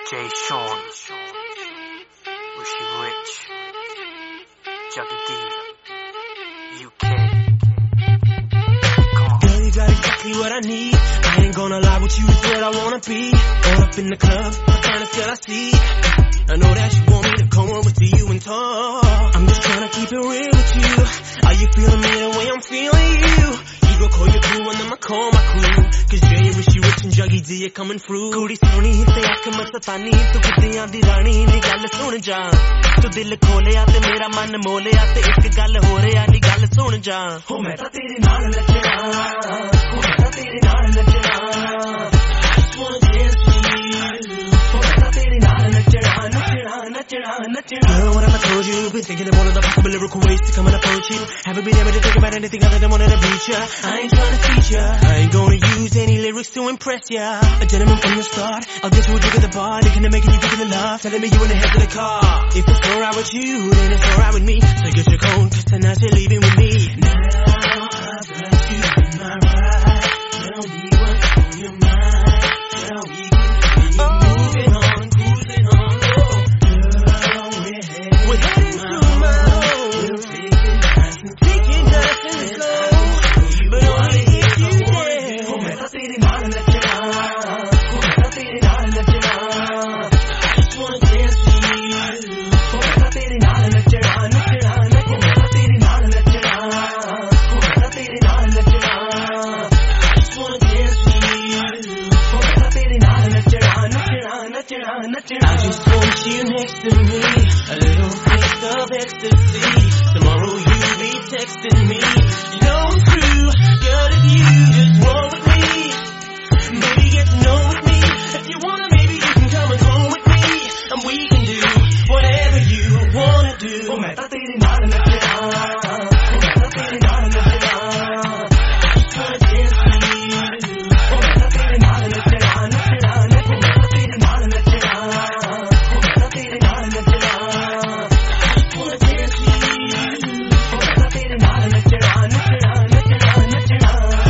Jay Sean, was she rich? Juggy D, UK. Come on. Girl, you got exactly what I need. I ain't gonna lie with you, is where I wanna be. All up in the club, I'm trying to feel I see. I know that you want me to come over to you and talk. I'm just trying to keep it real with you. Are you feeling me the way I'm feeling you? You go call your crew and I'ma call my crew. Cause Jay, Rishi, Rich and Juggy D are coming through. Kudi soni te aakh mastani, tu kiddiyan di rani ni gall sun ja. Tu dil kholiya te mera man moliya te ek gall ho reya ni gall sun ja. Ho main ta tere naal nachna, ho main ta tere naal nachna. I just wanna dance with you. Ho main ta tere naal nachna, nachna, nachna. Girl, what have I told you? Been thinking of all of the possible lyrical ways to come and approach you. Haven't been able to think about anything other than wanting to beat ya. I ain't trying to teach ya. I ain't gonna use any lyrics to impress ya. A gentleman from the start. I'll get you a drink at the bar, thinking of making you thinking of love, telling me you in the head of the car. If it's alright with you, then it's alright with me. So get your coat, 'cause tonight you're leaving with me. Now I've got you in my ride. Tell me what's on your mind. Tell me you moving on, cruising on. We're heading to my home. We'll take it nice and slow. But only if you dare. Oh, main ta tere naal nachna. Oh, main ta tere naal nachna. I just wanna dance with you. Oh, main ta tere naal nachna, nachna, nachna. Oh, main ta tere naal nachna. Oh, main ta tere naal nachna. I just wanna dance with you. Oh, main ta tere naal nachna, nachna, nachna, nachna. I just want you next to me. A little taste of ecstasy. Tomorrow you'll be texting me. You know I'm true, girl, if you just roll with me. Maybe get to know with me. If you wanna, maybe you can come and home with me. And we can do whatever you wanna do. Oh, main ta tere naal nachna. Oh, main ta tere naal nachna. I just wanna dance with you. Oh, main ta tere naal nachna, nachna, nachna. Oh, main ta tere naal nachna. Oh, main ta tere naal nachna. I just wanna dance with you. Oh, main ta tere naal nachna, nachna, nachna, nachna.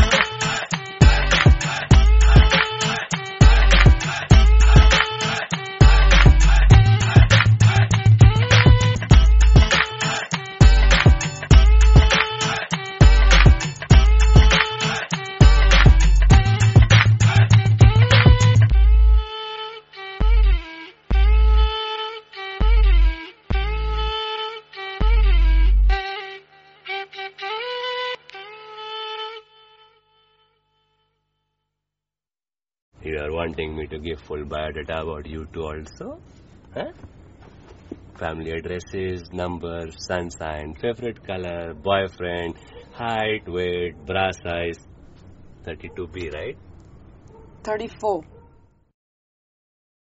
You are wanting me to give full biodata about you two also? Huh? Family addresses, numbers, sun sign, favorite color, boyfriend, height, weight, bra size. 32B, right? 34.